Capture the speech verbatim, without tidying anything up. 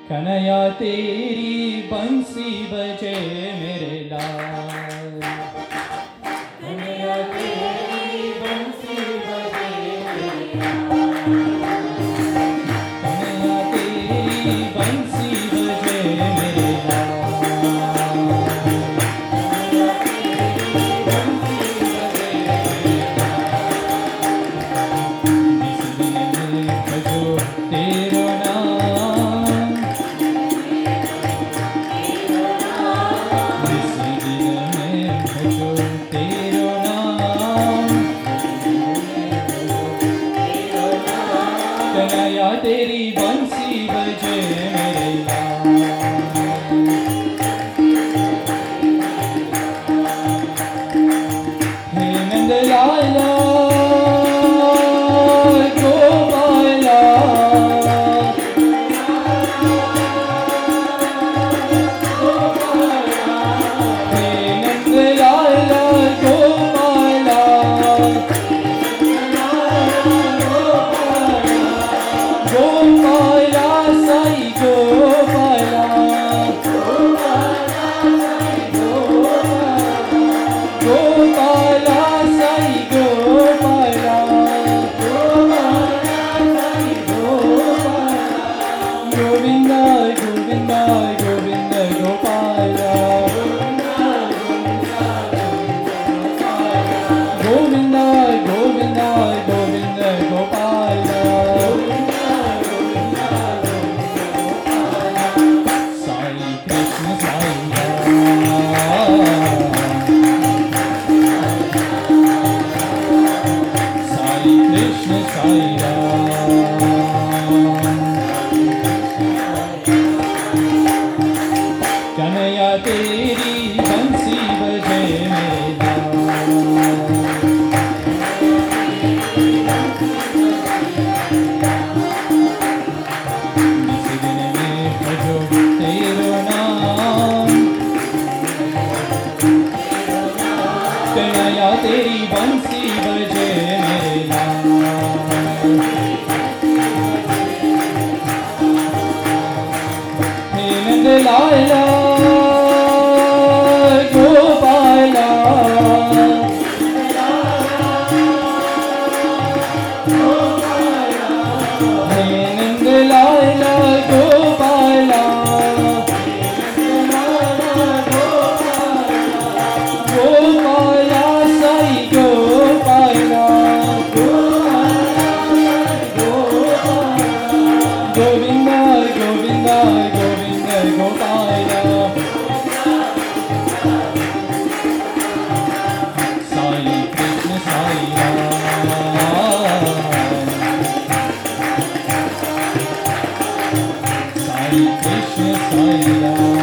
कन्हैया तेरी बंसी बजे मेरे लाल, कन्हैया तेरी बंसी बजे मेरे लाल, कन्हैया तेरी बंसी बजे मेरे लाल, कन्हैया तेरी बंसी बजे मेरे लाल। जिस दिन में भजो तेरो नाम, कन्हैया तेरी बंसी बजे मेरे लाल। हे नंद लाला गोपाला, हे नंद लाला गोपाला, गोपाला साई गोपाला, गोपाला साई गोपाला, गोविंदा गोविंदा गोविंद गोपाला, गोविंदा गोविंदा गोविंद गोपाला। साई कृष्ण साई राम, साई कृष्ण साई राम, कन्हैया तेरी बंसी बजे मेरे लाल, जिस दिन में भजो तेरो नाम, कन्हैया तेरी बंसी बजे मेरे लाल। हे नंद लाला गोपाला, हे नंद लाला गोपाला, गोपाला साई गोपाला, गोविंदा गोविंदा गोविंद गोपाला। साई कृष्ण साई राम, साई कृष्ण साई राम,